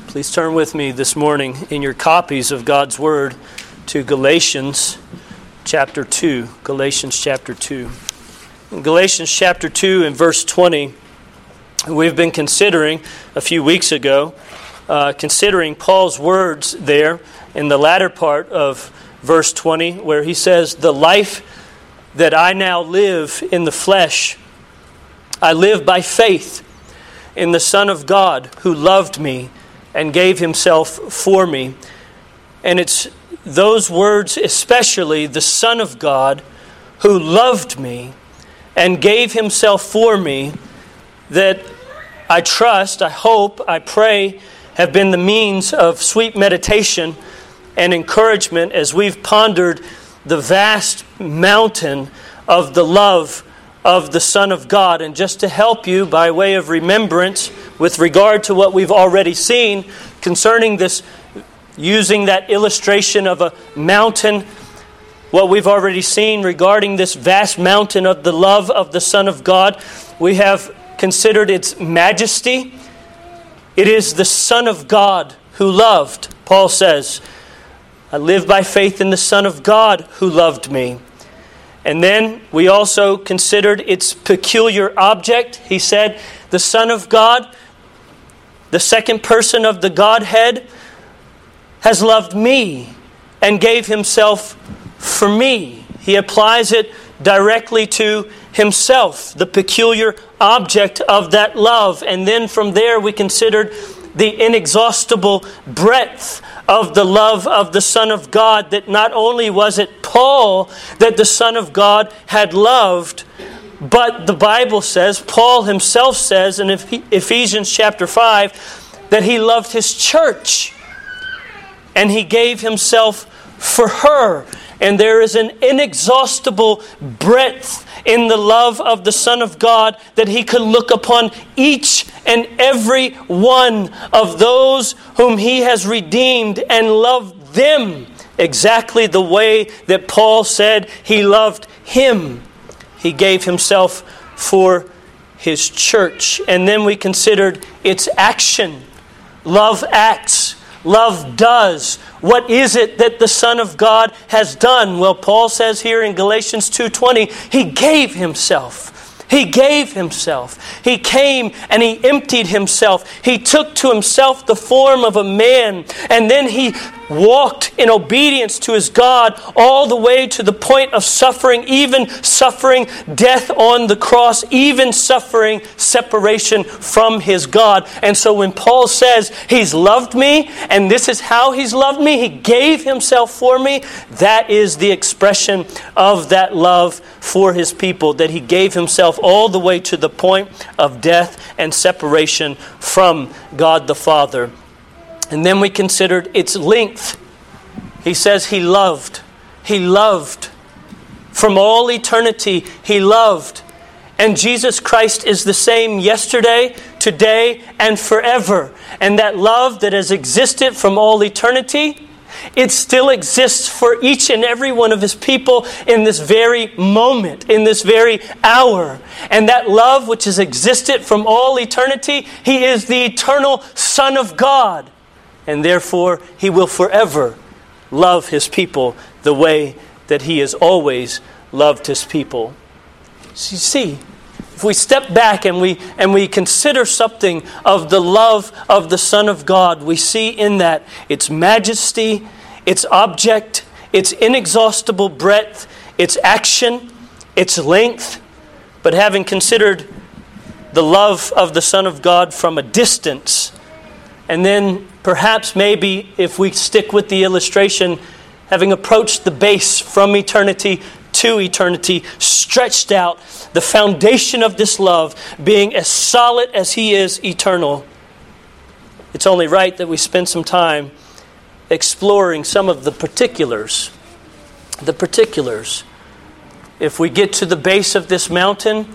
Please turn with me this morning in your copies of God's Word to Galatians chapter 2. Galatians chapter 2. In Galatians chapter 2 and verse 20, we've been considering a few weeks ago, considering Paul's words there in the latter part of verse 20, where he says, "The life that I now live in the flesh, I live by faith in the Son of God who loved me and gave himself for me." And it's those words, especially the Son of God who loved me and gave himself for me, that I trust, I hope, I pray have been the means of sweet meditation and encouragement as we've pondered the vast mountain of the love of the Son of God. And just to help you by way of remembrance with regard to what we've already seen concerning this, using that illustration of a mountain, what we've already seen regarding this vast mountain of the love of the Son of God, we have considered its majesty. It is the Son of God who loved. Paul says, "I live by faith in the Son of God who loved me." And then we also considered its peculiar object. He said, the Son of God, the second person of the Godhead, has loved me and gave himself for me. He applies it directly to himself, the peculiar object of that love. And then from there we considered the inexhaustible breadth of the love of the Son of God, that not only was it Paul that the Son of God had loved, but the Bible says, Paul himself says in Ephesians chapter 5, that he loved his church and he gave himself for her. And there is an inexhaustible breadth in the love of the Son of God, that he could look upon each and every one of those whom he has redeemed and love them exactly the way that Paul said he loved him. He gave himself for his church. And then we considered its action. Love acts. Love does. What is it that the Son of God has done? Well, Paul says here in Galatians 2:20, he gave himself. He gave himself. He came and he emptied himself. He took to himself the form of a man, and then he walked in obedience to his God all the way to the point of suffering, even suffering death on the cross, even suffering separation from his God. And so when Paul says he's loved me, and this is how he's loved me, he gave himself for me, that is the expression of that love for his people, that he gave himself all the way to the point of death and separation from God the Father. And then we considered its length. He says he loved. He loved. From all eternity, he loved. And Jesus Christ is the same yesterday, today, and forever. And that love that has existed from all eternity, it still exists for each and every one of his people in this very moment, in this very hour. And that love which has existed from all eternity, he is the eternal Son of God. And therefore, he will forever love his people the way that he has always loved his people. So you see, if we step back and we consider something of the love of the Son of God, we see in that its majesty, its object, its inexhaustible breadth, its action, its length. But having considered the love of the Son of God from a distance, and then perhaps maybe if we stick with the illustration, having approached the base from eternity to eternity, stretched out, the foundation of this love being as solid as he is eternal, it's only right that we spend some time exploring some of the particulars. The particulars. If we get to the base of this mountain,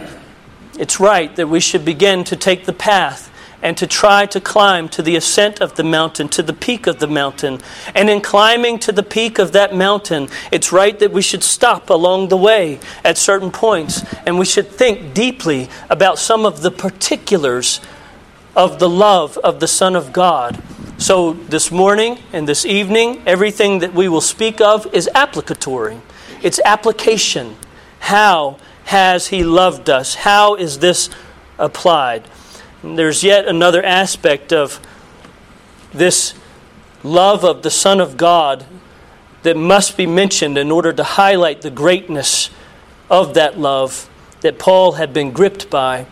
it's right that we should begin to take the path and to try to climb to the ascent of the mountain, to the peak of the mountain. And in climbing to the peak of that mountain, it's right that we should stop along the way at certain points, and we should think deeply about some of the particulars of the love of the Son of God. So this morning and this evening, everything that we will speak of is applicatory. It's application. How has He loved us? How is this applied? And there's yet another aspect of this love of the Son of God that must be mentioned in order to highlight the greatness of that love that Paul had been gripped by.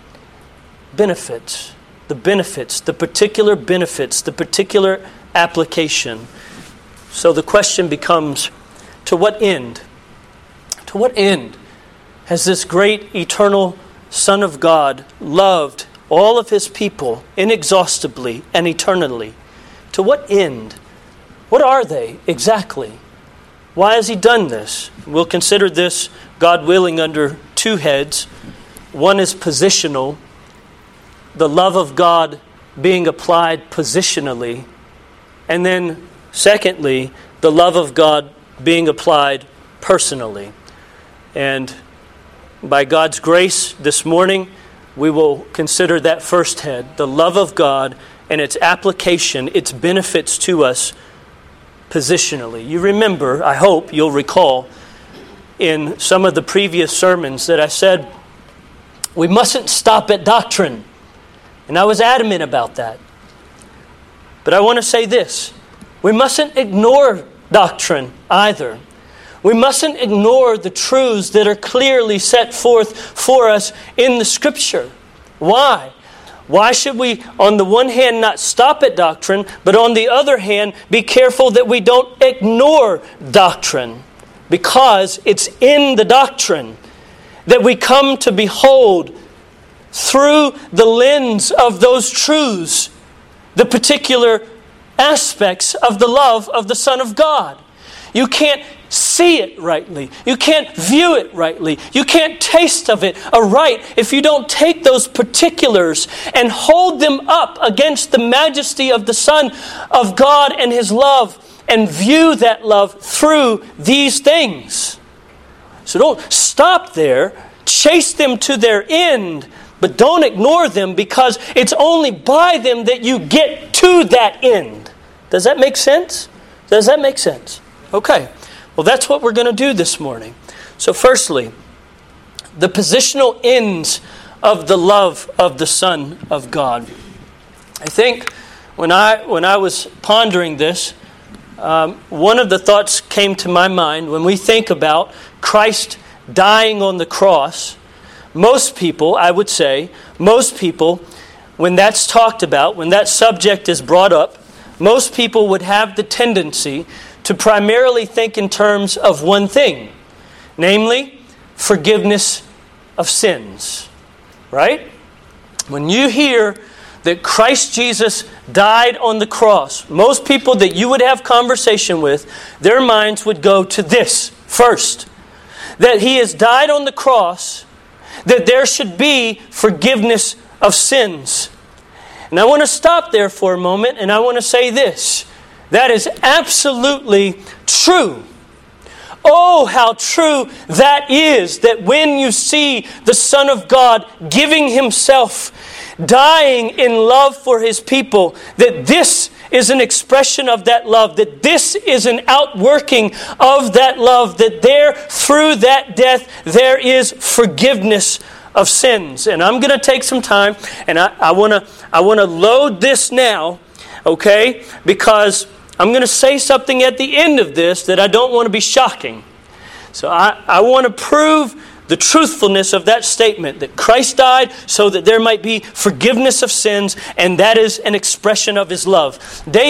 Benefits, the particular benefits, the particular application. So the question becomes, to what end? To what end has this great eternal Son of God loved all of His people inexhaustibly and eternally? To what end? What are they exactly? Why has He done this? We'll consider this, God willing, under two heads. One is positional, the love of God being applied positionally. And then, secondly, the love of God being applied personally. And by God's grace this morning, we will consider that first head, the love of God and its application, its benefits to us positionally. You remember, I hope you'll recall, in some of the previous sermons that I said, we mustn't stop at doctrine. And I was adamant about that. But I want to say this, we mustn't ignore doctrine either. We mustn't ignore the truths that are clearly set forth for us in the Scripture. Why? Why should we, on the one hand, not stop at doctrine, but on the other hand, be careful that we don't ignore doctrine? Because it's in the doctrine that we come to behold through the lens of those truths the particular aspects of the love of the Son of God. You can't see it rightly. You can't view it rightly. You can't taste of it aright if you don't take those particulars and hold them up against the majesty of the Son of God and His love and view that love through these things. So don't stop there. Chase them to their end, but don't ignore them, because it's only by them that you get to that end. Does that make sense? Does that make sense? Okay. Well, that's what we're going to do this morning. So firstly, the positional ends of the love of the Son of God. I think when I was pondering this, one of the thoughts came to my mind when we think about Christ dying on the cross. Most people, I would say, when that's talked about, when that subject is brought up, most people would have the tendency to primarily think in terms of one thing, namely, forgiveness of sins. Right? When you hear that Christ Jesus died on the cross, most people that you would have conversation with, their minds would go to this first. That He has died on the cross, that there should be forgiveness of sins. And I want to stop there for a moment, and I want to say this. That is absolutely true. Oh, how true that is, that when you see the Son of God giving Himself, dying in love for His people, that this is an expression of that love, that this is an outworking of that love, that there, through that death, there is forgiveness of sins. And I'm going to take some time, and I want to load this now, okay? Because I'm going to say something at the end of this that I don't want to be shocking. So I want to prove the truthfulness of that statement, that Christ died so that there might be forgiveness of sins, and that is an expression of His love.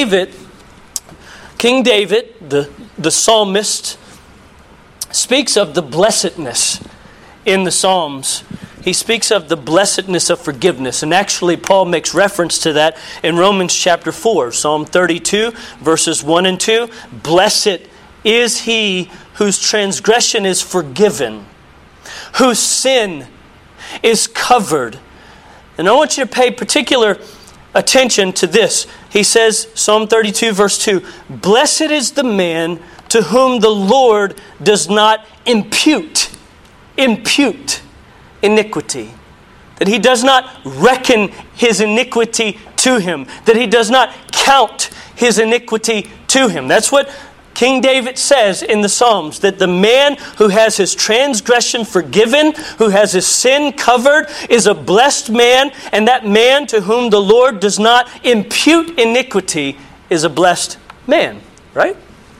King David, the psalmist, speaks of the blessedness in the Psalms. He speaks of the blessedness of forgiveness. And actually, Paul makes reference to that in Romans chapter 4. Psalm 32, verses 1 and 2. Blessed is he whose transgression is forgiven, whose sin is covered. And I want you to pay particular attention to this. He says, Psalm 32, verse 2, Blessed is the man to whom the Lord does not impute iniquity. that he does not reckon his iniquity to him, that he does not count his iniquity to him. That's what King David says in the Psalms, that the man who has his transgression forgiven, who has his sin covered, is a blessed man, and that man to whom the Lord does not impute iniquity is a blessed man, right?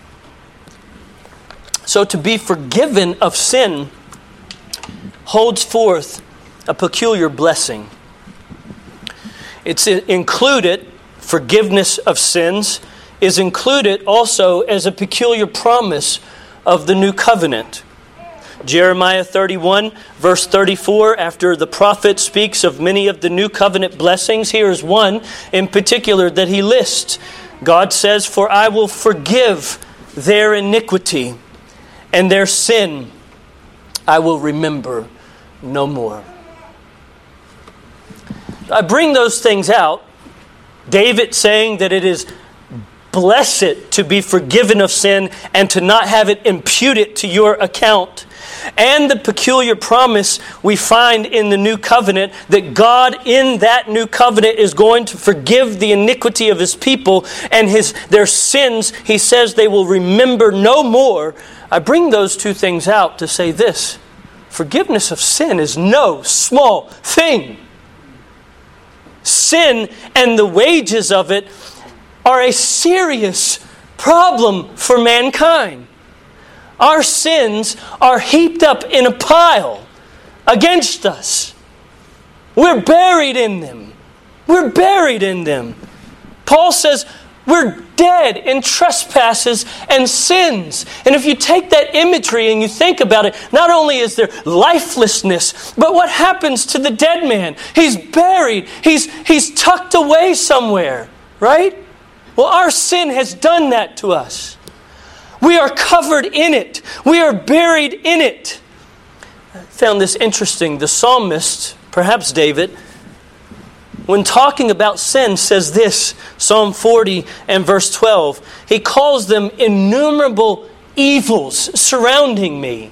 So to be forgiven of sin holds forth a peculiar blessing. It's included, forgiveness of sins is included also as a peculiar promise of the new covenant. Jeremiah 31, verse 34, after the prophet speaks of many of the new covenant blessings, here is one in particular that he lists. God says, "For I will forgive their iniquity, and their sin I will remember no more." I bring those things out. David saying that it is blessed to be forgiven of sin and to not have it imputed to your account. And the peculiar promise we find in the new covenant that God in that new covenant is going to forgive the iniquity of his people and their sins, he says they will remember no more. I bring those two things out to say this: forgiveness of sin is no small thing. Sin and the wages of it are a serious problem for mankind. Our sins are heaped up in a pile against us. We're buried in them. We're buried in them. Paul says we're dead in trespasses and sins. And if you take that imagery and you think about it, not only is there lifelessness, but what happens to the dead man? He's buried. He's tucked away somewhere, right? Well, our sin has done that to us. We are covered in it. We are buried in it. I found this interesting. The psalmist, perhaps David, when talking about sin, says this, Psalm 40 and verse 12. He calls them innumerable evils surrounding me.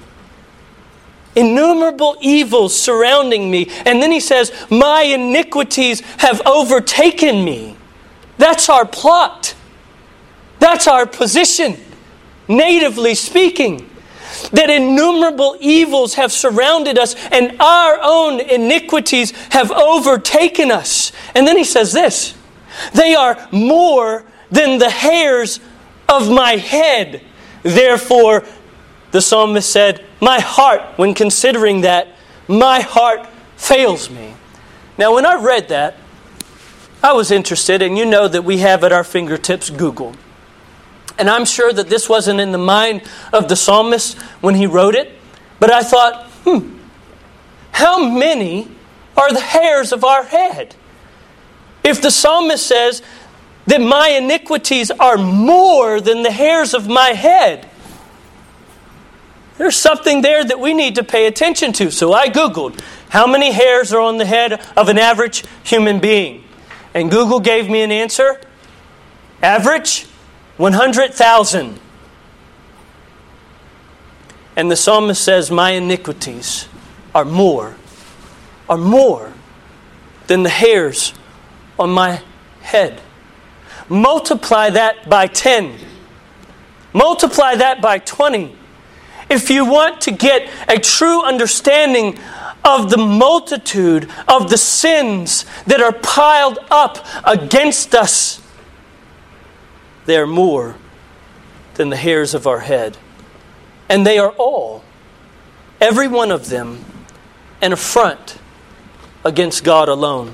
Innumerable evils surrounding me. And then he says, my iniquities have overtaken me. That's our plot. That's our position, natively speaking. That innumerable evils have surrounded us and our own iniquities have overtaken us. And then he says this: they are more than the hairs of my head. Therefore, the psalmist said, my heart, when considering that, my heart fails me. Now, when I read that, I was interested, and you know that we have at our fingertips Google. And I'm sure that this wasn't in the mind of the psalmist when he wrote it. But I thought, how many are the hairs of our head? If the psalmist says that my iniquities are more than the hairs of my head, there's something there that we need to pay attention to. So I Googled, how many hairs are on the head of an average human being? And Google gave me an answer. Average, 100,000. And the psalmist says, my iniquities are more than the hairs on my head. Multiply that by 10. Multiply that by 20. If you want to get a true understanding of the multitude of the sins that are piled up against us, they are more than the hairs of our head. And they are all, every one of them, an affront against God alone.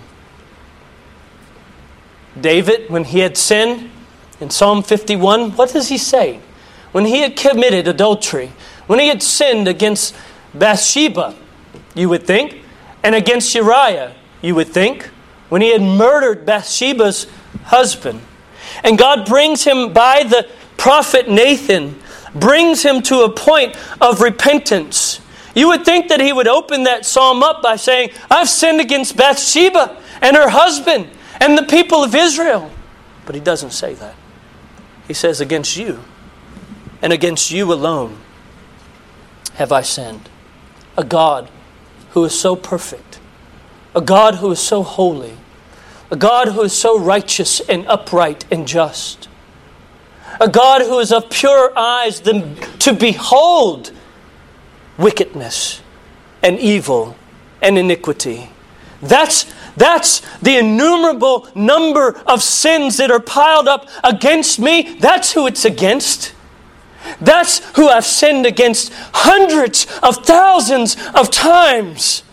David, when he had sinned, in Psalm 51, what does he say? When he had committed adultery, when he had sinned against Bathsheba, you would think, and against Uriah, you would think, when he had murdered Bathsheba's husband, and God brings him by the prophet Nathan, brings him to a point of repentance. You would think that he would open that psalm up by saying, I've sinned against Bathsheba and her husband and the people of Israel. But he doesn't say that. He says, against you and against you alone have I sinned. A God who is so perfect, a God who is so holy, a God who is so righteous and upright and just, a God who is of pure eyes to behold wickedness and evil and iniquity. That's the innumerable number of sins that are piled up against me. That's who it's against. That's who I've sinned against hundreds of thousands of times.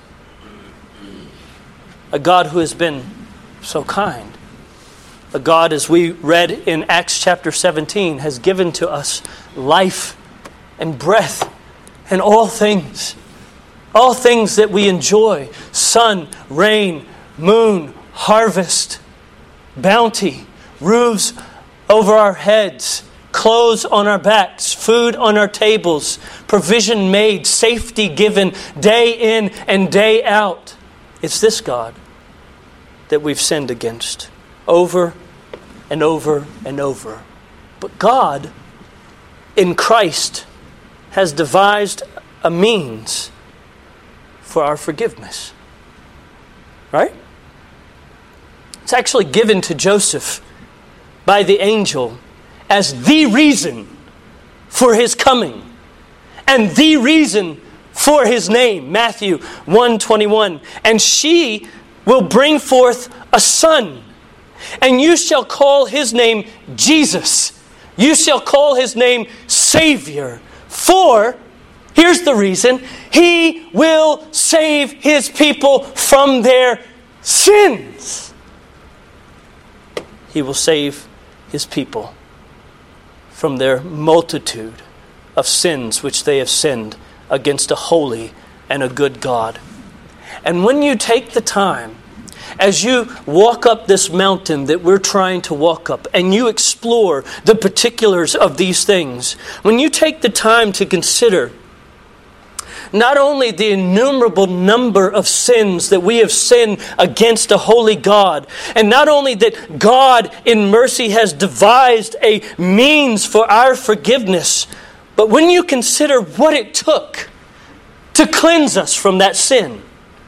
A God who has been so kind. A God, as we read in Acts chapter 17, has given to us life and breath and all things. All things that we enjoy. Sun, rain, moon, harvest, bounty, roofs over our heads, clothes on our backs, food on our tables, provision made, safety given day in and day out. It's this God that we've sinned against over and over and over. But God, in Christ, has devised a means for our forgiveness. Right? It's actually given to Joseph by the angel as the reason for his coming and the reason for his name. Matthew 1:21. And she will bring forth a son, and you shall call his name Jesus. You shall call his name Savior. For, here's the reason, he will save his people from their sins. He will save his people from their multitude of sins which they have sinned against a holy and a good God. And when you take the time, as you walk up this mountain that we're trying to walk up, and you explore the particulars of these things, when you take the time to consider not only the innumerable number of sins that we have sinned against a holy God, and not only that God in mercy has devised a means for our forgiveness, but when you consider what it took to cleanse us from that sin.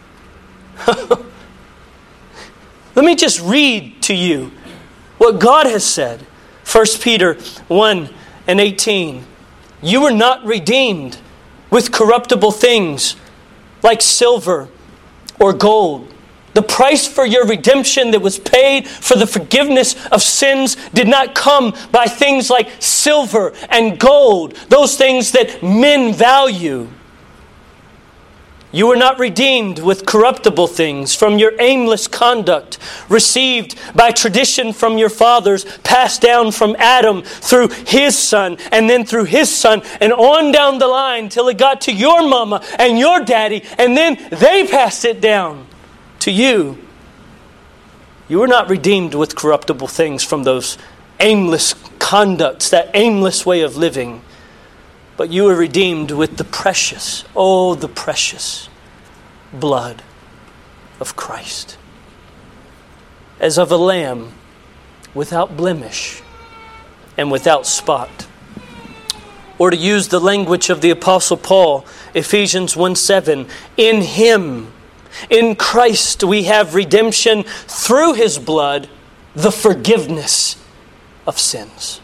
Let me just read to you what God has said. 1 Peter 1:18. You were not redeemed with corruptible things like silver or gold. The price for your redemption that was paid for the forgiveness of sins did not come by things like silver and gold, those things that men value. You were not redeemed with corruptible things from your aimless conduct, received by tradition from your fathers, passed down from Adam through his son, and then through his son, and on down the line till it got to your mama and your daddy, and then they passed it down to you. You were not redeemed with corruptible things from those aimless conducts, that aimless way of living. But you were redeemed with the precious, oh, the precious blood of Christ, as of a lamb without blemish and without spot. Or to use the language of the Apostle Paul, Ephesians 1:7, in Him, in Christ, we have redemption through His blood, the forgiveness of sins.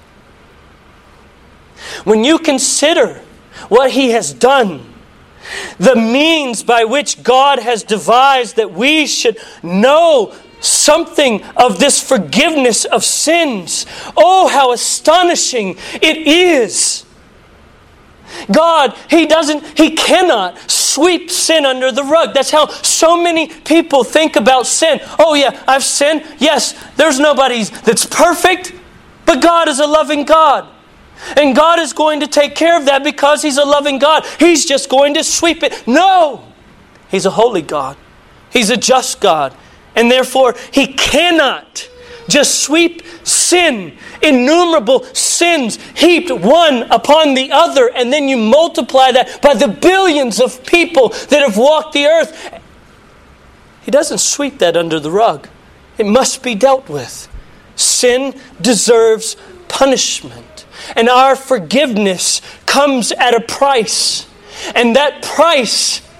When you consider what He has done, the means by which God has devised that we should know something of this forgiveness of sins, oh, how astonishing it is. God, He cannot sweep sin under the rug. That's how so many people think about sin. Oh yeah, I've sinned. Yes, there's nobody that's perfect, but God is a loving God. And God is going to take care of that because He's a loving God. He's just going to sweep it. No! He's a holy God. He's a just God. And therefore, He cannot just sweep sin, innumerable sins heaped one upon the other, and then you multiply that by the billions of people that have walked the earth. He doesn't sweep that under the rug. It must be dealt with. Sin deserves punishment. And our forgiveness comes at a price. And that price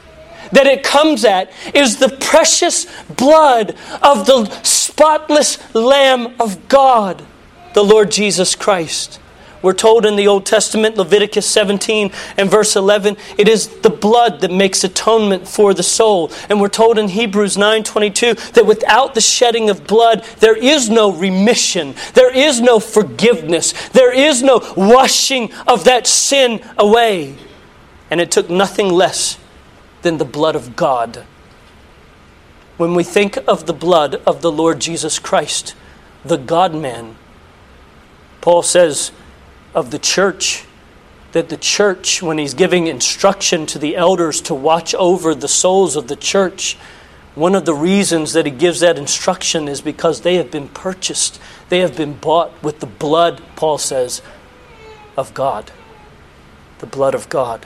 that it comes at is the precious blood of the spotless Lamb of God, the Lord Jesus Christ. We're told in the Old Testament, Leviticus 17 and verse 11, it is the blood that makes atonement for the soul. And we're told in Hebrews 9:22 that without the shedding of blood, there is no remission. There is no forgiveness. There is no washing of that sin away. And it took nothing less than the blood of God. When we think of the blood of the Lord Jesus Christ, the God-man, Paul says of the church, that the church, when he's giving instruction to the elders to watch over the souls of the church, one of the reasons that he gives that instruction is because they have been purchased. They have been bought with the blood, Paul says, of God. The blood of God.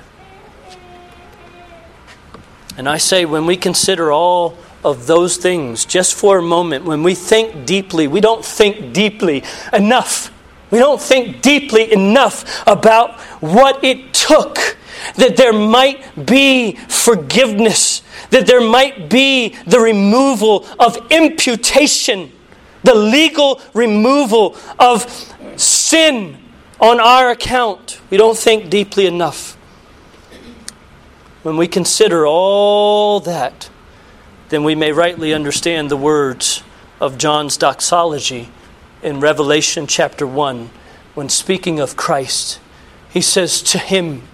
And I say, when we consider all of those things, just for a moment, when we think deeply, we don't think deeply enough. We don't think deeply enough about what it took that there might be forgiveness, that there might be the removal of imputation, the legal removal of sin on our account. We don't think deeply enough. When we consider all that, then we may rightly understand the words of John's doxology in Revelation chapter 1, when speaking of Christ. He says, to him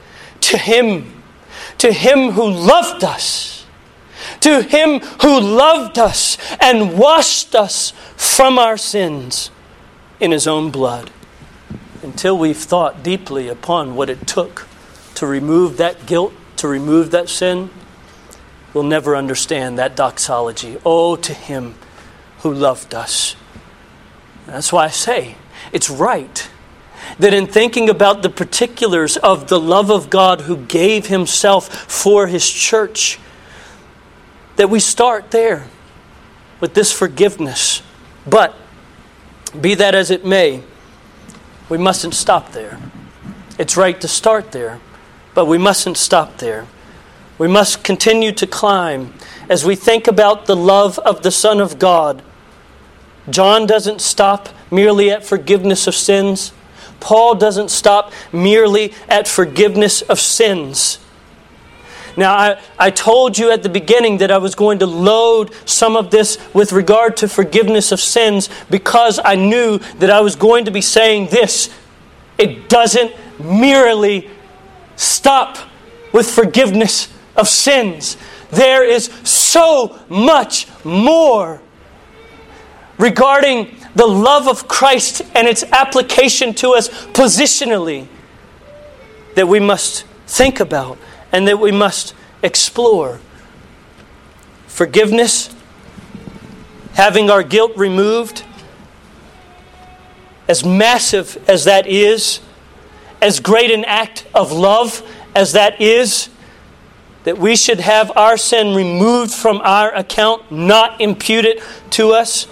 who loved us, to him who loved us and washed us from our sins in his own blood. Until we've thought deeply upon what it took to remove that guilt, to remove that sin, we'll never understand that doxology. Oh, to him who loved us. That's why I say it's right that in thinking about the particulars of the love of God who gave himself for his church, that we start there with this forgiveness. But be that as it may, we mustn't stop there. It's right to start there, but we mustn't stop there. We must continue to climb as we think about the love of the Son of God. John doesn't stop merely at forgiveness of sins. Paul doesn't stop merely at forgiveness of sins. Now, I told you at the beginning that I was going to load some of this with regard to forgiveness of sins because I knew that I was going to be saying this. It doesn't merely stop with forgiveness of sins. There is so much more regarding the love of Christ and its application to us positionally that we must think about and that we must explore. Forgiveness, having our guilt removed, as massive as that is, as great an act of love as that is, that we should have our sin removed from our account, not imputed to us.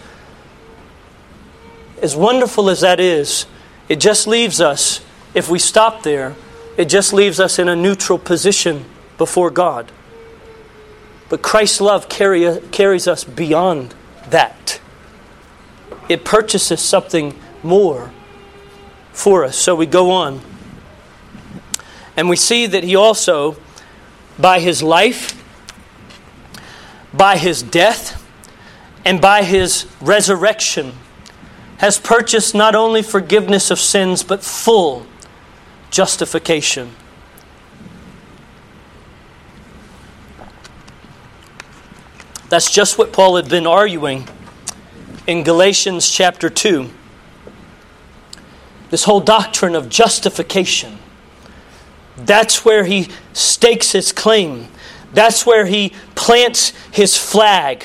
As wonderful as that is, it just leaves us, if we stop there, it just leaves us in a neutral position before God. But Christ's love carries us beyond that. It purchases something more for us. So we go on. And we see that he also, by his life, by his death, and by his resurrection, has purchased not only forgiveness of sins, but full justification. That's just what Paul had been arguing in Galatians chapter 2. This whole doctrine of justification. That's where he stakes his claim. That's where he plants his flag.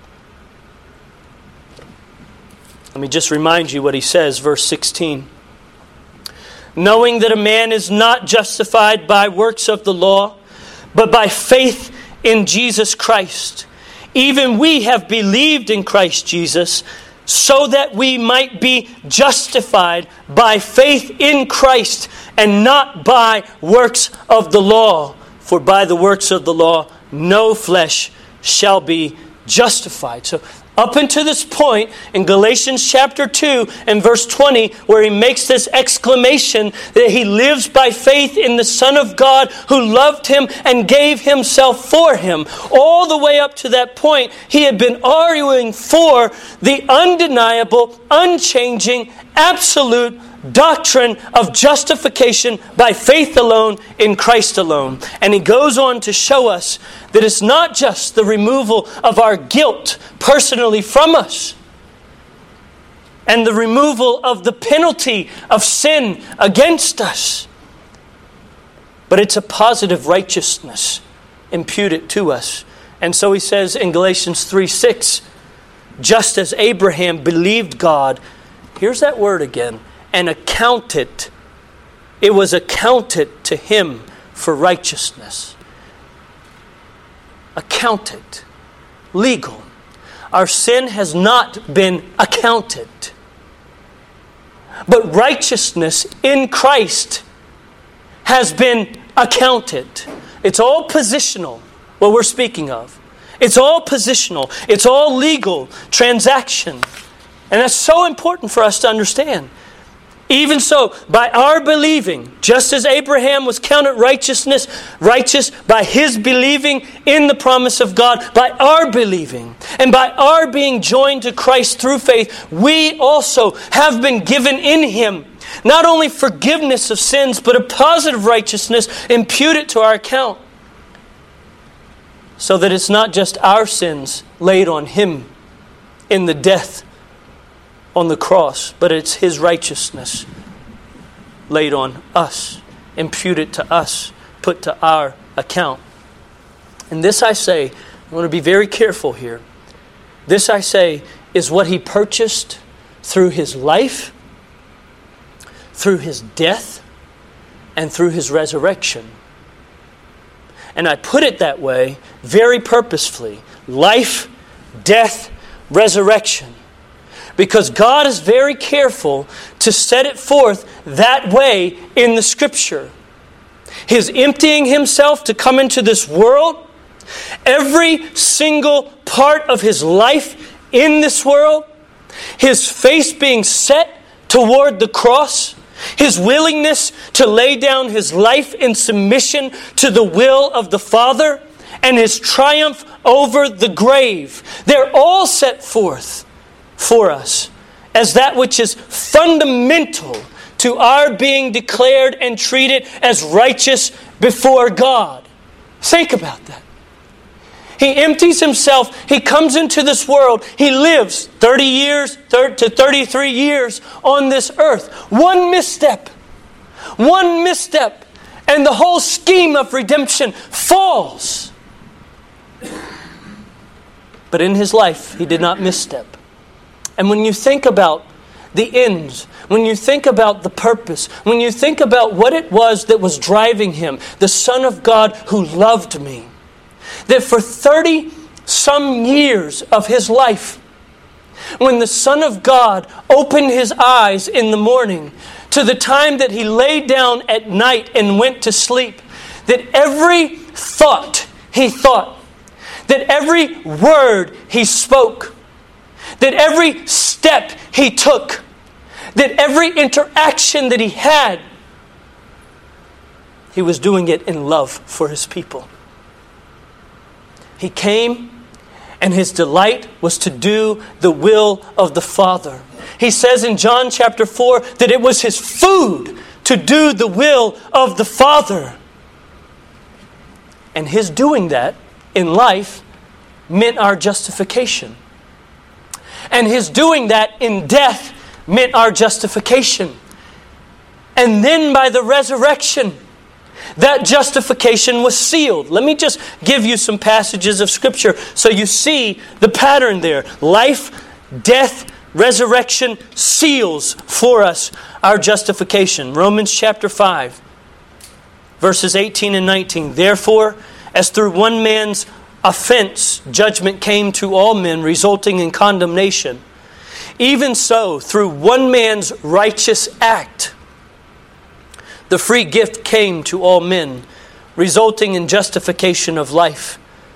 Let me just remind you what he says, verse 16. Knowing that a man is not justified by works of the law, but by faith in Jesus Christ. Even we have believed in Christ Jesus, so that we might be justified by faith in Christ, and not by works of the law. For by the works of the law, no flesh shall be justified. So up until this point in Galatians chapter 2 and verse 20, where he makes this exclamation that he lives by faith in the Son of God who loved him and gave himself for him. All the way up to that point, he had been arguing for the undeniable, unchanging, absolute doctrine of justification by faith alone in Christ alone. And he goes on to show us that it's not just the removal of our guilt personally from us and the removal of the penalty of sin against us, but it's a positive righteousness imputed to us. And so he says in Galatians 3:6, just as Abraham believed God, here's that word again, and accounted. It was accounted to him for righteousness. Accounted. Legal. Our sin has not been accounted. But righteousness in Christ has been accounted. It's all positional, what we're speaking of. It's all positional. It's all legal transaction. And that's so important for us to understand. Even so, by our believing, just as Abraham was counted righteous by his believing in the promise of God, by our believing, and by our being joined to Christ through faith, we also have been given in him not only forgiveness of sins, but a positive righteousness imputed to our account. So that it's not just our sins laid on him in the death on the cross, but it's his righteousness laid on us, imputed to us, put to our account. And this I say, I want to be very careful here. This I say is what he purchased through his life, through his death, and through his resurrection. And I put it that way very purposefully. Life, death, resurrection. Because God is very careful to set it forth that way in the Scripture. His emptying himself to come into this world, every single part of his life in this world, his face being set toward the cross, his willingness to lay down his life in submission to the will of the Father, and his triumph over the grave. They're all set forth for us as that which is fundamental to our being declared and treated as righteous before God. Think about that. He empties himself. He comes into this world. He lives 30 years to 33 years on this earth. One misstep, and the whole scheme of redemption falls. But in his life, he did not misstep. And when you think about the ends, when you think about the purpose, when you think about what it was that was driving him, the Son of God who loved me, that for 30-some years of his life, when the Son of God opened his eyes in the morning to the time that he laid down at night and went to sleep, that every thought he thought, that every word he spoke, that every step he took, that every interaction that he had, he was doing it in love for his people. He came, and his delight was to do the will of the Father. He says in John chapter 4 that it was his food to do the will of the Father. And his doing that in life meant our justification. And his doing that in death meant our justification. And then by the resurrection, that justification was sealed. Let me just give you some passages of Scripture so you see the pattern there. Life, death, resurrection seals for us our justification. Romans chapter 5, verses 18 and 19. Therefore, as through one man's offense, judgment came to all men, resulting in condemnation. Even so, through one man's righteous act, the free gift came to all men, resulting in justification of life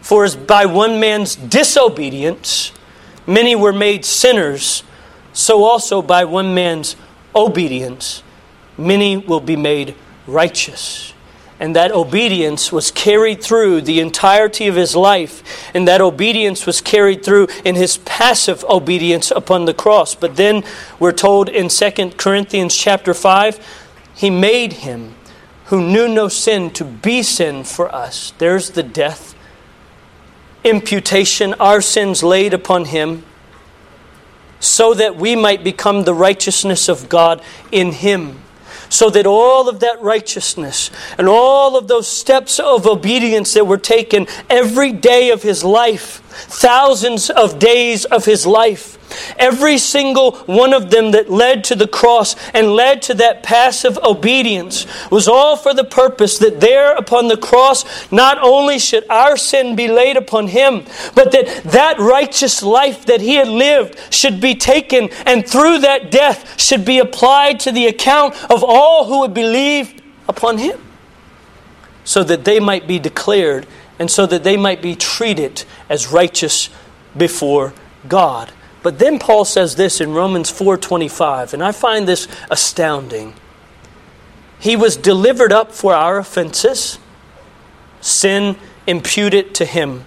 For as by one man's disobedience many were made sinners, so also by one man's obedience many will be made righteous. And that obedience was carried through the entirety of his life. And that obedience was carried through in his passive obedience upon the cross. But then we're told in 2 Corinthians chapter 5, he made him who knew no sin to be sin for us. There's the death. Imputation, our sins laid upon him, so that we might become the righteousness of God in him. So that all of that righteousness and all of those steps of obedience that were taken every day of his life, thousands of days of his life, every single one of them that led to the cross and led to that passive obedience was all for the purpose that there upon the cross, not only should our sin be laid upon him, but that righteous life that he had lived should be taken, and through that death should be applied to the account of all who would believe upon him, so that they might be declared and so that they might be treated as righteous before God. But then Paul says this in Romans 4:25, and I find this astounding. He was delivered up for our offenses, sin imputed to him.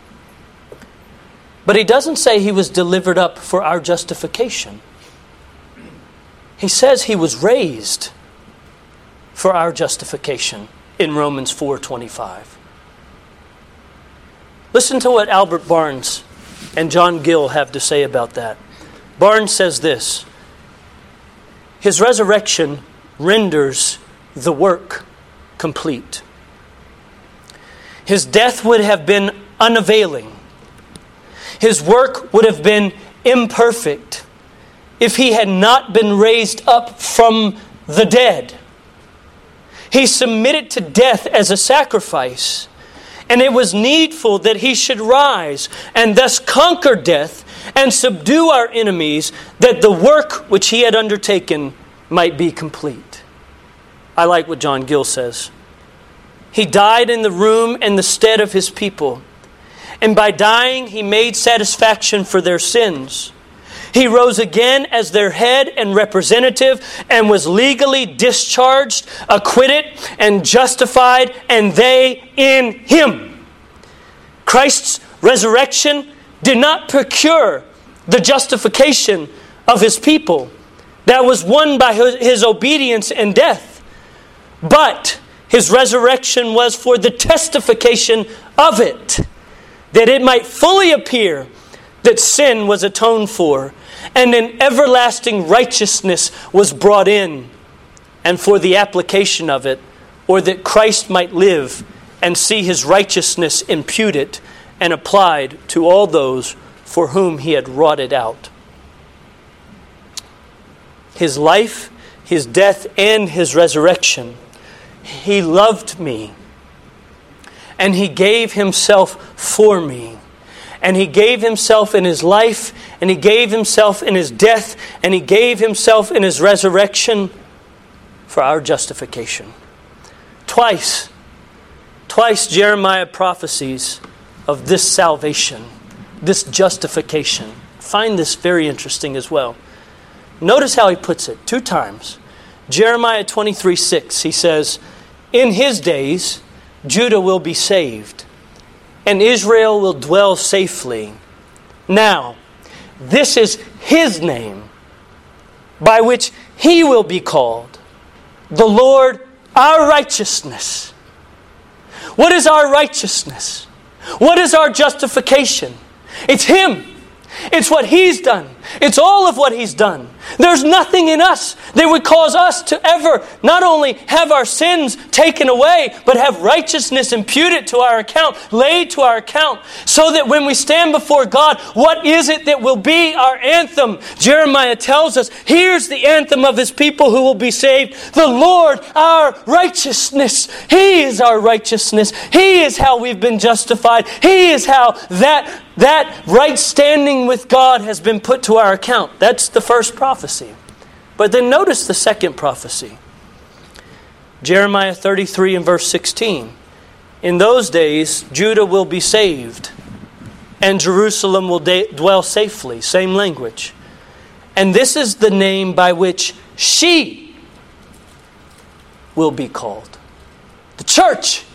But he doesn't say he was delivered up for our justification. He says he was raised for our justification in Romans 4:25. Listen to what Albert Barnes and John Gill have to say about that. Barnes says this: his resurrection renders the work complete. His death would have been unavailing. His work would have been imperfect if he had not been raised up from the dead. He submitted to death as a sacrifice, and it was needful that he should rise and thus conquer death and subdue our enemies, that the work which he had undertaken might be complete. I like what John Gill says. He died in the room and the stead of his people, and by dying he made satisfaction for their sins. He rose again as their head and representative, and was legally discharged, acquitted, and justified, and they in him. Christ's resurrection did not procure the justification of his people that was won by his obedience and death, but his resurrection was for the testification of it, that it might fully appear that sin was atoned for, and an everlasting righteousness was brought in, and for the application of it, or that Christ might live and see his righteousness imputed and applied to all those for whom he had wrought it out. His life, his death, and his resurrection. He loved me, and he gave himself for me. And he gave himself in his life, and he gave himself in his death, and he gave himself in his resurrection for our justification. Twice Jeremiah prophesies of this salvation, this justification. I find this very interesting as well. Notice how he puts it 2 times. Jeremiah 23:6, he says, "In his days Judah will be saved, and Israel will dwell safely. Now, this is his name, by which he will be called, the Lord our righteousness." What is our righteousness? What is our justification? It's him. It's what he's done. It's all of what he's done. There's nothing in us that would cause us to ever not only have our sins taken away, but have righteousness imputed to our account, laid to our account, so that when we stand before God, what is it that will be our anthem? Jeremiah tells us, here's the anthem of his people who will be saved. The Lord, our righteousness. He is our righteousness. He is how we've been justified. He is how that right standing with God has been put to our account. That's the first prophecy. But then notice the second prophecy. Jeremiah 33 and verse 16. In those days, Judah will be saved, and Jerusalem will dwell safely. Same language. And this is the name by which she will be called. The church.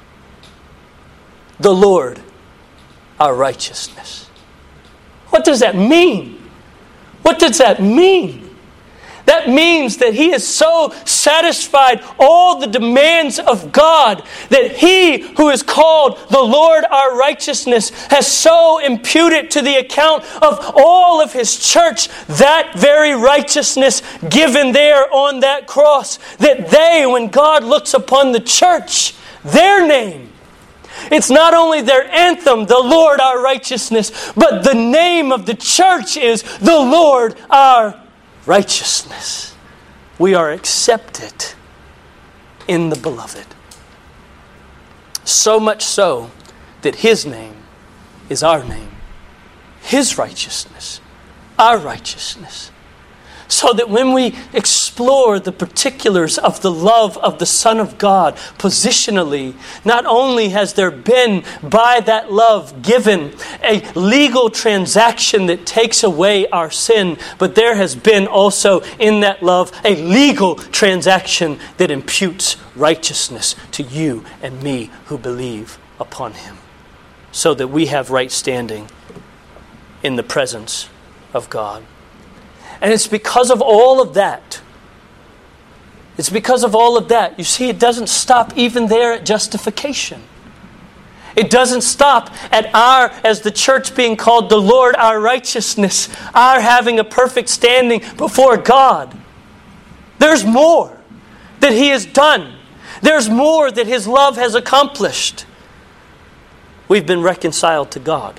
The Lord, our righteousness. What does that mean? What does that mean? That means that He has so satisfied all the demands of God that He who is called the Lord our righteousness has so imputed to the account of all of His church that very righteousness given there on that cross, that they, when God looks upon the church, their name, it's not only their anthem, the Lord our righteousness, but the name of the church is the Lord our righteousness. We are accepted in the Beloved. So much so that His name is our name. His righteousness, our righteousness. So that when we explore the particulars of the love of the Son of God positionally, not only has there been by that love given a legal transaction that takes away our sin, but there has been also in that love a legal transaction that imputes righteousness to you and me who believe upon Him, so that we have right standing in the presence of God. And it's because of all of that. It's because of all of that. You see, it doesn't stop even there at justification. It doesn't stop at our, as the church being called the Lord our righteousness, our having a perfect standing before God. There's more that He has done. There's more that His love has accomplished. We've been reconciled to God.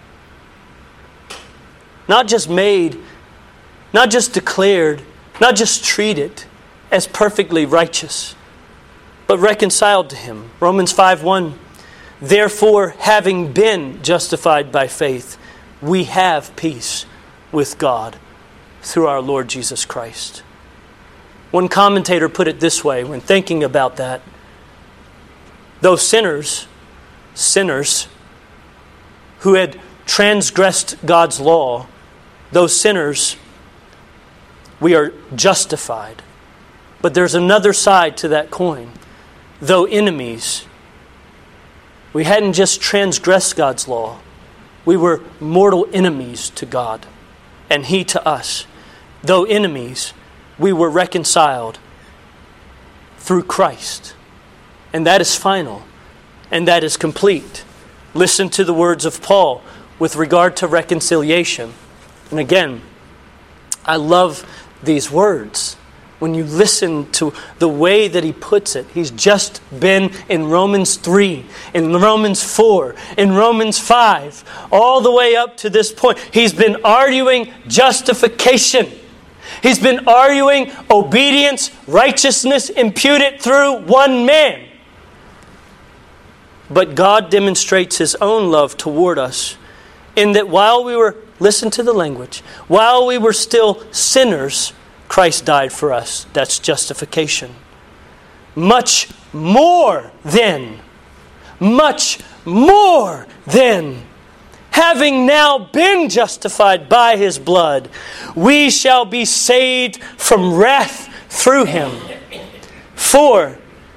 Not just made, not just declared, not just treated as perfectly righteous, but reconciled to Him. Romans 5:1, therefore, having been justified by faith, we have peace with God through our Lord Jesus Christ. One commentator put it this way when thinking about that. Though sinners who had transgressed God's law, those sinners, we are justified. But there's another side to that coin. Though enemies, we hadn't just transgressed God's law. We were mortal enemies to God, and He to us. Though enemies, we were reconciled through Christ. And that is final, and that is complete. Listen to the words of Paul with regard to reconciliation. And again, I love these words. When you listen to the way that he puts it, he's just been in Romans 3, in Romans 4, in Romans 5, all the way up to this point. He's been arguing justification. He's been arguing obedience, righteousness imputed through one man. But God demonstrates His own love toward us in that while we were, listen to the language, while we were still sinners, Christ died for us. That's justification. Much more than, having now been justified by His blood, we shall be saved from wrath through Him. For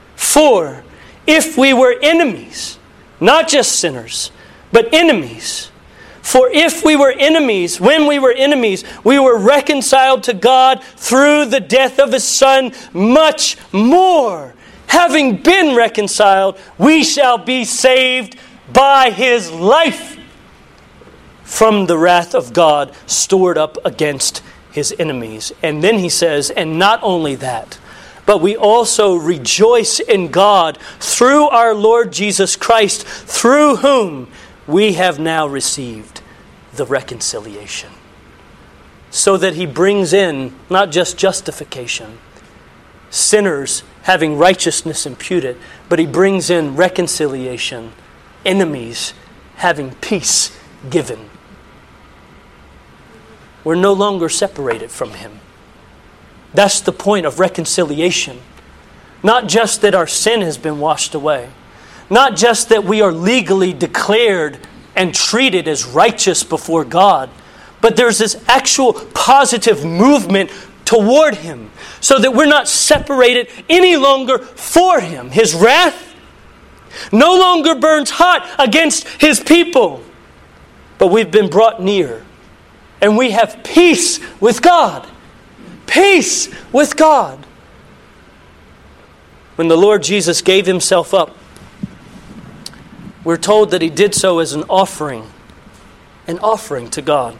if we were enemies, not just sinners, but enemies. For if we were enemies, when we were enemies, we were reconciled to God through the death of His Son. Much more, having been reconciled, we shall be saved by His life from the wrath of God stored up against His enemies. And then he says, and not only that, but we also rejoice in God through our Lord Jesus Christ, through whom we have now received the reconciliation. So that He brings in not just justification, sinners having righteousness imputed, but He brings in reconciliation, enemies having peace given. We're no longer separated from Him. That's the point of reconciliation. Not just that our sin has been washed away. not just that we are legally declared and treated as righteous before God, but there's this actual positive movement toward Him, so that we're not separated any longer for Him. His wrath no longer burns hot against His people, but we've been brought near, and we have peace with God. Peace with God. When the Lord Jesus gave Himself up, we're told that He did so as an offering to God.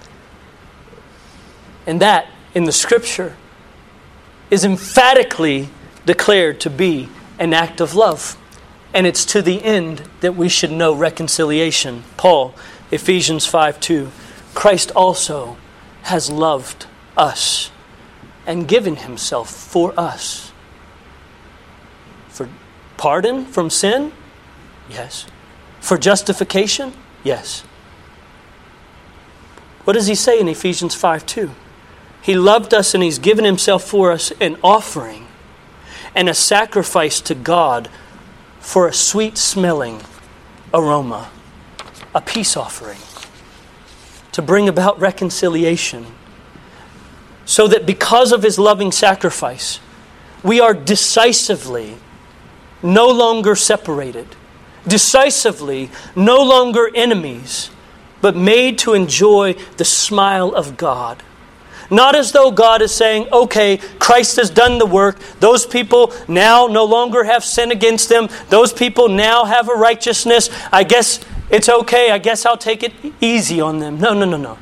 And that, in the Scripture, is emphatically declared to be an act of love. And it's to the end that we should know reconciliation. Paul, Ephesians 5:2, Christ also has loved us and given Himself for us. For pardon from sin? Yes. For justification? Yes. What does he say in Ephesians 5:2? He loved us and He's given Himself for us, an offering and a sacrifice to God for a sweet-smelling aroma, a peace offering, to bring about reconciliation, so that because of His loving sacrifice, we are decisively no longer separated, decisively no longer enemies, but made to enjoy the smile of God. Not as though God is saying, okay, Christ has done the work. Those people now no longer have sin against them. Those people now have a righteousness. I guess it's okay. I guess I'll take it easy on them. No.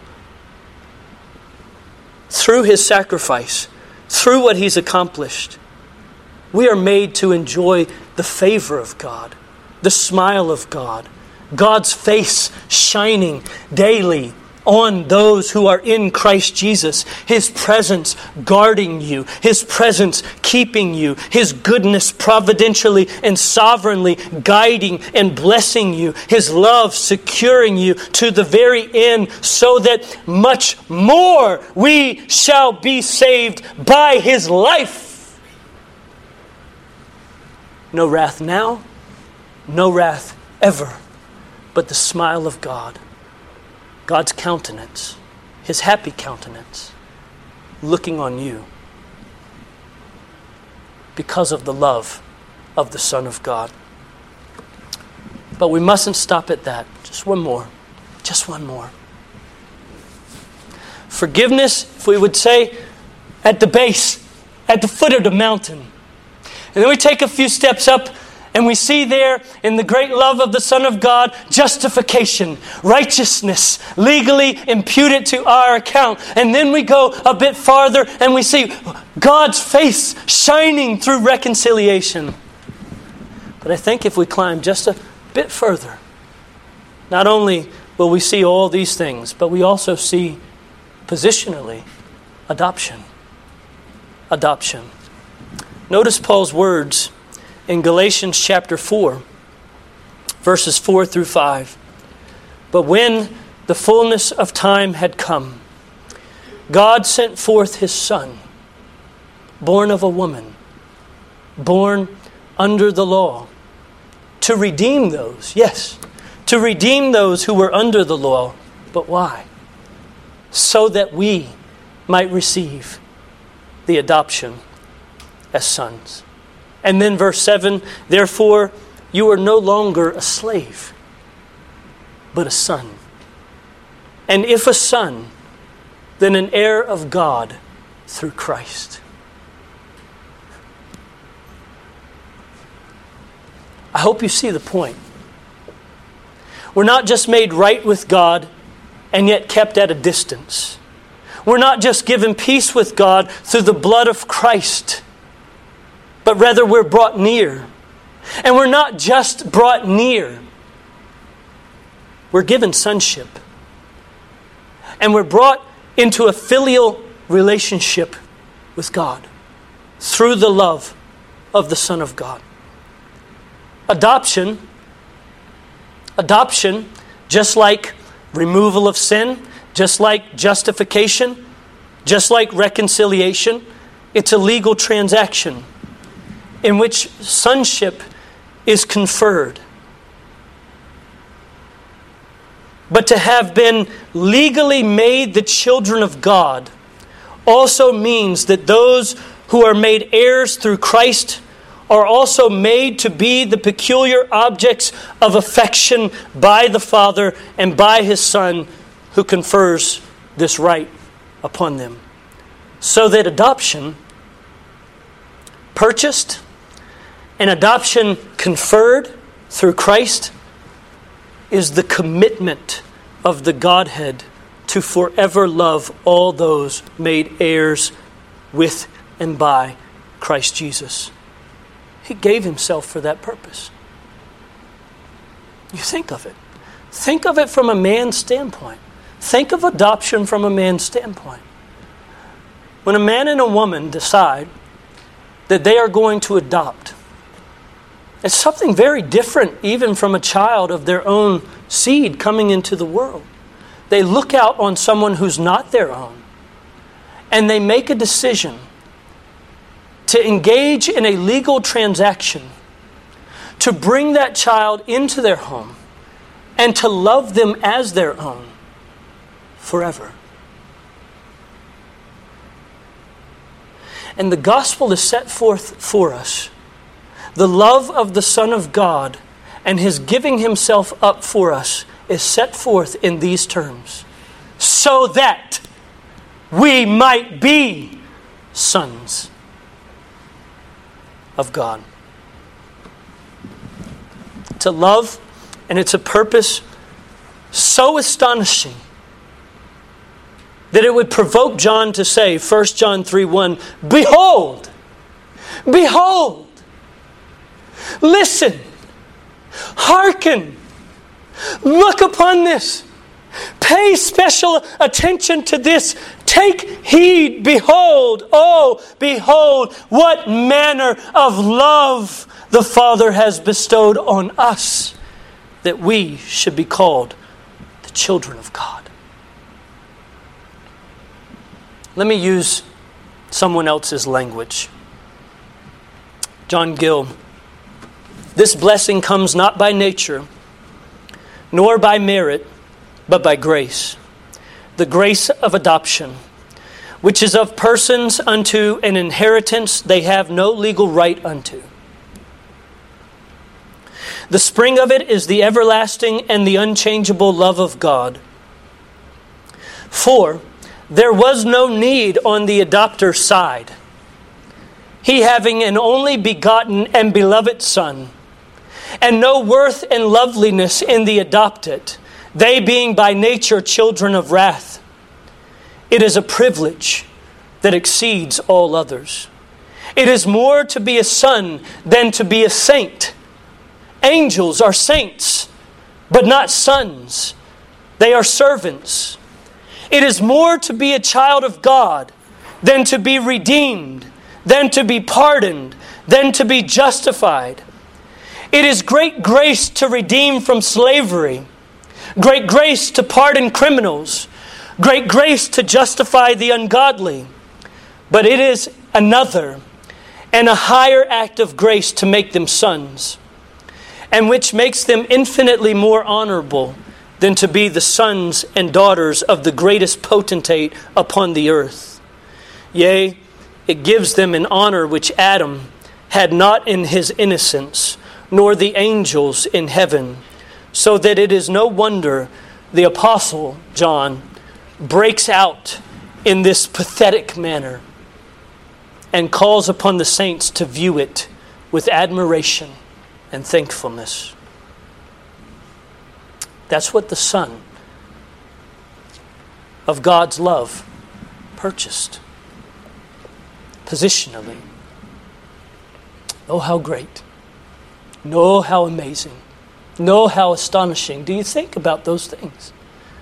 Through His sacrifice, through what He's accomplished, we are made to enjoy the favor of God, the smile of God, God's face shining daily on those who are in Christ Jesus. His presence guarding you. His presence keeping you. His goodness providentially and sovereignly guiding and blessing you. His love securing you to the very end, so that much more we shall be saved by His life. No wrath now, no wrath ever, but the smile of God. God's countenance, His happy countenance, looking on you because of the love of the Son of God. But we mustn't stop at that. Just one more. Forgiveness, if we would say, at the base, at the foot of the mountain. And then we take a few steps up, and we see there in the great love of the Son of God, justification, righteousness, legally imputed to our account. And then we go a bit farther and we see God's face shining through reconciliation. But I think if we climb just a bit further, not only will we see all these things, but we also see positionally adoption. Adoption. Notice Paul's words in Galatians chapter 4, verses 4 through 5. But when the fullness of time had come, God sent forth His Son, born of a woman, born under the law, to redeem those, to redeem those who were under the law. But why? So that we might receive the adoption as sons. And then verse 7, therefore you are no longer a slave, but a son. And if a son, then an heir of God through Christ. I hope you see the point. We're not just made right with God and yet kept at a distance. We're not just given peace with God through the blood of Christ, but rather we're brought near. And we're not just brought near. We're given sonship. And we're brought into a filial relationship with God through the love of the Son of God. Adoption, just like removal of sin, just like justification, just like reconciliation, it's a legal transaction in which sonship is conferred. But to have been legally made the children of God also means that those who are made heirs through Christ are also made to be the peculiar objects of affection by the Father and by His Son, who confers this right upon them. So that adoption purchased and adoption conferred through Christ is the commitment of the Godhead to forever love all those made heirs with and by Christ Jesus. He gave Himself for that purpose. You think of it. Think of it from a man's standpoint. Think of adoption from a man's standpoint. When a man and a woman decide that they are going to adopt, it's something very different even from a child of their own seed coming into the world. They look out on someone who's not their own, and they make a decision to engage in a legal transaction to bring that child into their home and to love them as their own forever. And the gospel is set forth for us. The love of the Son of God and His giving Himself up for us is set forth in these terms. So that we might be sons of God. It's a love and it's a purpose so astonishing that it would provoke John to say, 1 John 3:1, Behold! Behold! Listen! Hearken! Look upon this! Pay special attention to this. Take heed. Behold, oh, behold, what manner of love the Father has bestowed on us, that we should be called the children of God. Let me use someone else's language. John Gill. This blessing comes not by nature, nor by merit, but by grace. The grace of adoption, which is of persons unto an inheritance they have no legal right unto. The spring of it is the everlasting and the unchangeable love of God. For there was no need on the adopter's side, he having an only begotten and beloved Son, and no worth and loveliness in the adopted, they being by nature children of wrath. It is a privilege that exceeds all others. It is more to be a son than to be a saint. Angels are saints, but not sons. They are servants. It is more to be a child of God than to be redeemed, than to be pardoned, than to be justified. It is great grace to redeem from slavery, great grace to pardon criminals, great grace to justify the ungodly. But it is another and a higher act of grace to make them sons, and which makes them infinitely more honorable than to be the sons and daughters of the greatest potentate upon the earth. Yea, it gives them an honor which Adam had not in his innocence, nor the angels in heaven, so that it is no wonder the Apostle John breaks out in this pathetic manner and calls upon the saints to view it with admiration and thankfulness. That's what the Son of God's love purchased. Positionally. Oh, how great. Oh, how amazing. Oh, how astonishing. Do you think about those things?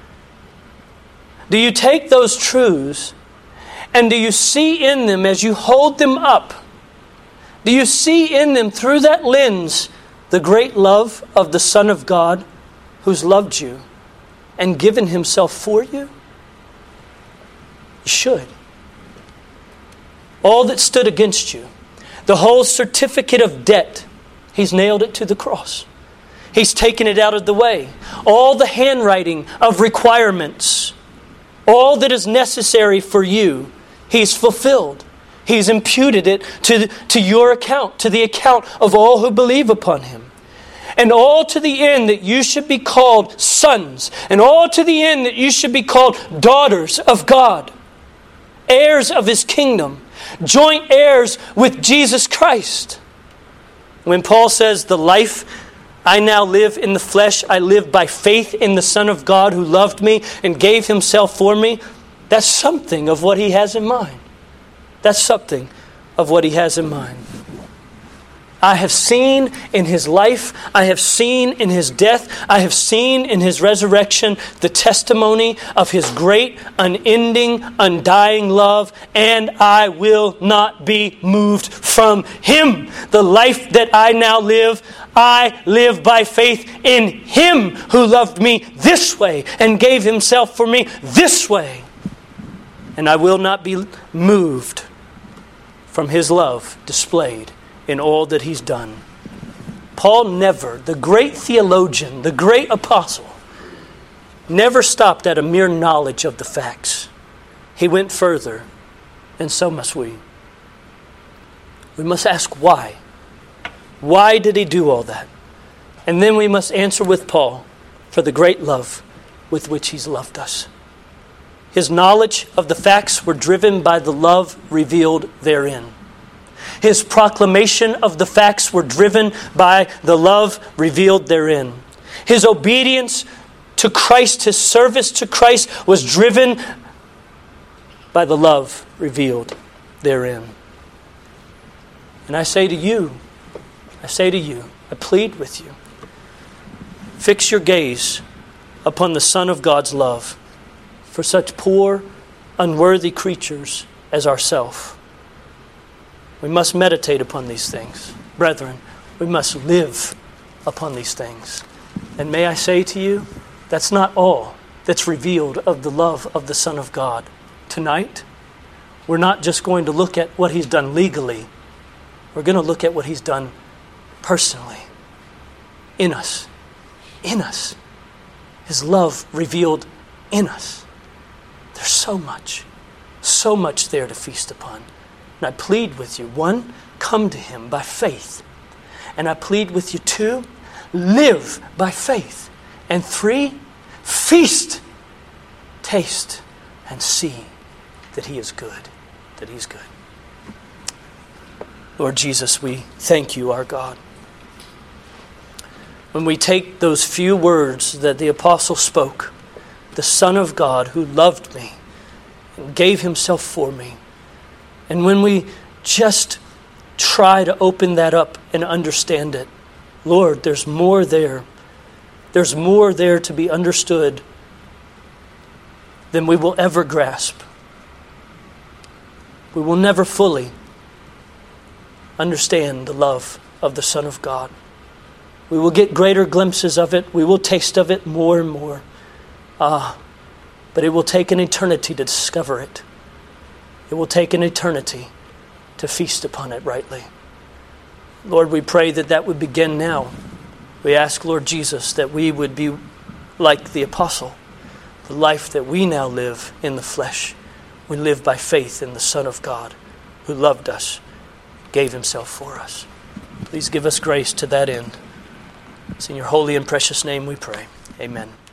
Do you take those truths and do you see in them as you hold them up? Do you see in them through that lens the great love of the Son of God who's loved you and given Himself for you? You should. All that stood against you, the whole certificate of debt He's nailed it to the cross. He's taken it out of the way. All the handwriting of requirements, all that is necessary for you, He's fulfilled. He's imputed it to your account, to the account of all who believe upon Him. And all to the end that you should be called sons, and all to the end that you should be called daughters of God, heirs of His kingdom, joint heirs with Jesus Christ. When Paul says, the life I now live in the flesh, I live by faith in the Son of God who loved me and gave Himself for me, that's something of what he has in mind. That's something of what he has in mind. I have seen in His life, I have seen in His death, I have seen in His resurrection the testimony of His great, unending, undying love, and I will not be moved from Him. The life that I now live, I live by faith in Him who loved me this way and gave Himself for me this way. And I will not be moved from His love displayed in all that He's done. Paul never, the great theologian, the great apostle, never stopped at a mere knowledge of the facts. He went further, and so must we. We must ask why. Why did he do all that? And then we must answer with Paul for the great love with which He's loved us. His knowledge of the facts were driven by the love revealed therein. His proclamation of the facts were driven by the love revealed therein. His obedience to Christ, His service to Christ, was driven by the love revealed therein. And I say to you, I plead with you, fix your gaze upon the Son of God's love for such poor, unworthy creatures as ourselves. We must meditate upon these things. Brethren, we must live upon these things. And may I say to you, that's not all that's revealed of the love of the Son of God. Tonight, we're not just going to look at what He's done legally. We're going to look at what He's done personally. In us. In us. His love revealed in us. There's so much there to feast upon. And I plead with you, 1, come to Him by faith. And I plead with you, 2, live by faith. And 3, feast, taste, and see that He is good, that He's good. Lord Jesus, we thank You, our God. When we take those few words that the apostle spoke, the Son of God who loved me and gave Himself for me, and when we just try to open that up and understand it, Lord, there's more there. There's more there to be understood than we will ever grasp. We will never fully understand the love of the Son of God. We will get greater glimpses of it. We will taste of it more and more. But it will take an eternity to discover it. It will take an eternity to feast upon it rightly. Lord, we pray that that would begin now. We ask, Lord Jesus, that we would be like the apostle. The life that we now live in the flesh, we live by faith in the Son of God who loved us, gave Himself for us. Please give us grace to that end. It's in Your holy and precious name we pray. Amen.